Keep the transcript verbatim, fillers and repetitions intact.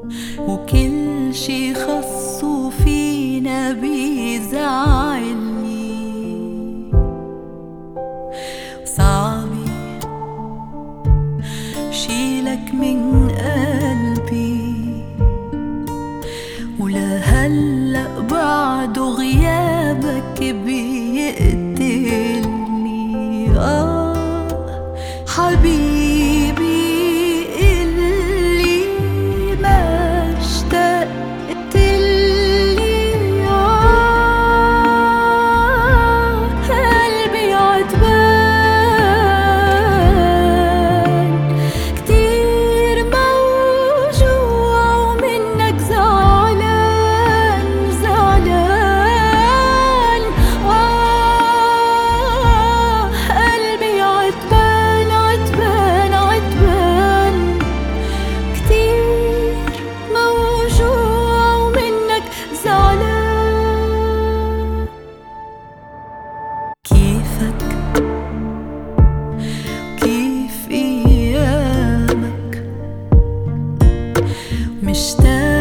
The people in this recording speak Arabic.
وكل شي خصو فينا بيزعلني. صعبي شيلك من قلبي، ولهلأ بعده غيابك بيقتلني. آه حبيبي اللي ما اشتقت لي، آه قلبي عتبان كتير موجوع ومنك زعلان زعلان. آه قلبي عتبان عتبان عتبان كتير موجوع ومنك زعلان. كيفك كيف ايامك مشتاق